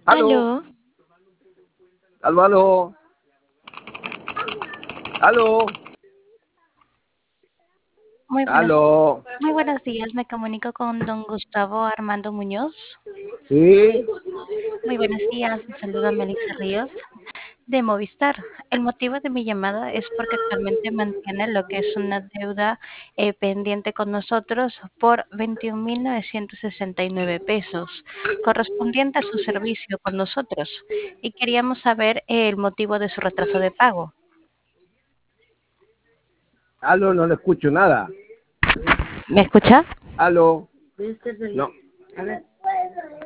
Aló, Aló, aló, aló, aló, muy buenos, aló. muy buenos días. Me comunico con don Gustavo Armando Muñoz. Sí, Muy buenos días. Me saluda Melissa Ríos de Movistar. El motivo de mi llamada es porque actualmente mantiene lo que es una deuda pendiente con nosotros por 21.969 pesos, correspondiente a su servicio con nosotros. Y queríamos saber el motivo de su retraso de pago. aló, no le escucho nada. ¿Me escucha? Aló, no.